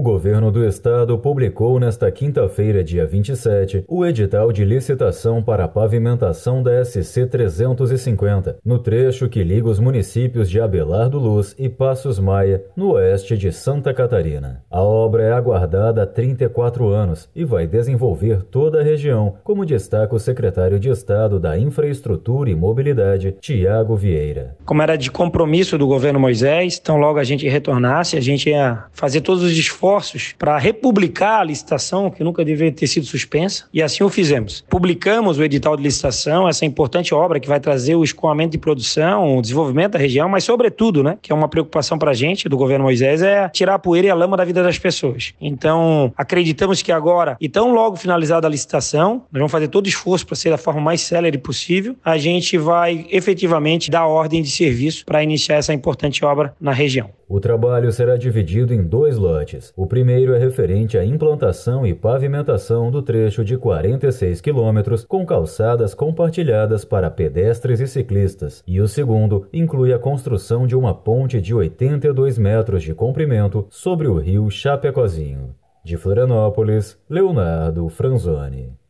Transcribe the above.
governo do estado publicou nesta quinta-feira, dia 27, o edital de licitação para a pavimentação da SC 350, no trecho que liga os municípios de Abelardo Luz e Passos Maia, no oeste de Santa Catarina. A obra é aguardada há 34 anos e vai desenvolver toda a região, como destaca o secretário de Estado da Infraestrutura e Mobilidade, Tiago Vieira. Como era de compromisso do governo Moisés, então logo a gente retornasse, a gente ia fazer todos os esforços para republicar a licitação, que nunca deveria ter sido suspensa, e assim o fizemos. Publicamos o edital de licitação, essa importante obra que vai trazer o escoamento de produção, o desenvolvimento da região, mas sobretudo, que é uma preocupação para a gente, do governo Moisés, é tirar a poeira e a lama da vida das pessoas. Então, acreditamos que agora, e tão logo finalizada a licitação, nós vamos fazer todo o esforço para ser da forma mais célere possível, a gente vai efetivamente dar ordem de serviço para iniciar essa importante obra na região. O trabalho será dividido em 2 lotes. O primeiro é referente à implantação e pavimentação do trecho de 46 quilômetros com calçadas compartilhadas para pedestres e ciclistas. E o segundo inclui a construção de uma ponte de 82 metros de comprimento sobre o rio Chapecozinho. De Florianópolis, Leonardo Franzoni.